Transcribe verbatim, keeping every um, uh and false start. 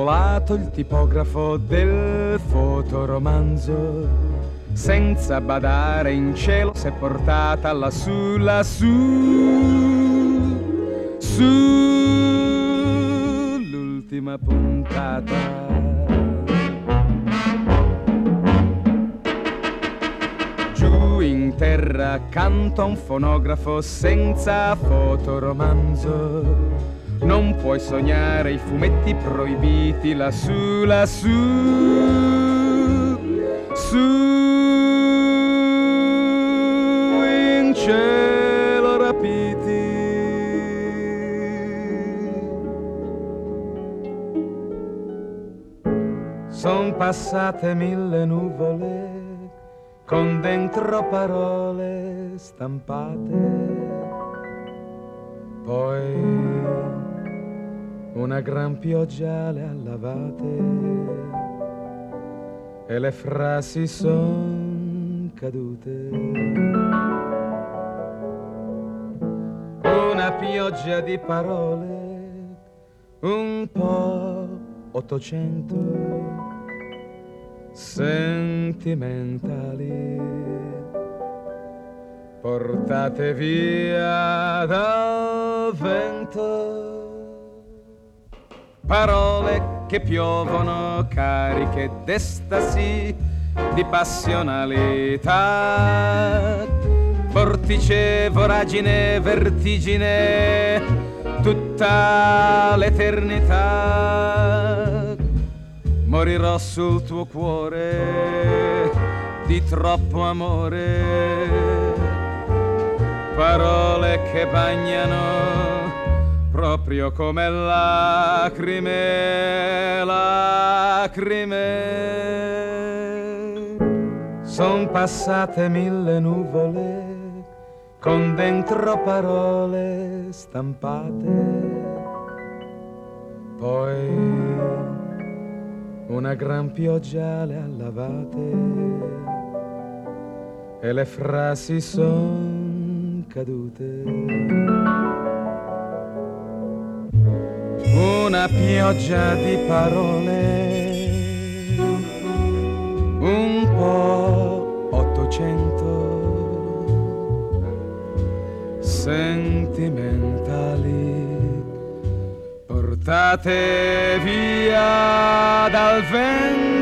volato il tipografo del fotoromanzo, senza badare in cielo s'è portata lassù, lassù, su l'ultima puntata. Giù in terra accanto a un fonografo senza fotoromanzo, non puoi sognare i fumetti proibiti lassù, lassù, su in cielo rapiti. Son passate mille nuvole con dentro parole stampate, poi una gran pioggia le ha lavate e le frasi son cadute. Una pioggia di parole un po' ottocento, sentimentali, portate via dal vento. Parole che piovono cariche d'estasi, di passionalità, vortice, voragine, vertigine, tutta l'eternità. Morirò sul tuo cuore di troppo amore, parole che bagnano proprio come lacrime, lacrime. Son passate mille nuvole con dentro parole stampate, poi una gran pioggia le ha lavate e le frasi son cadute. Una pioggia di parole un po' ottocento, sentimentali, portate via dal vento.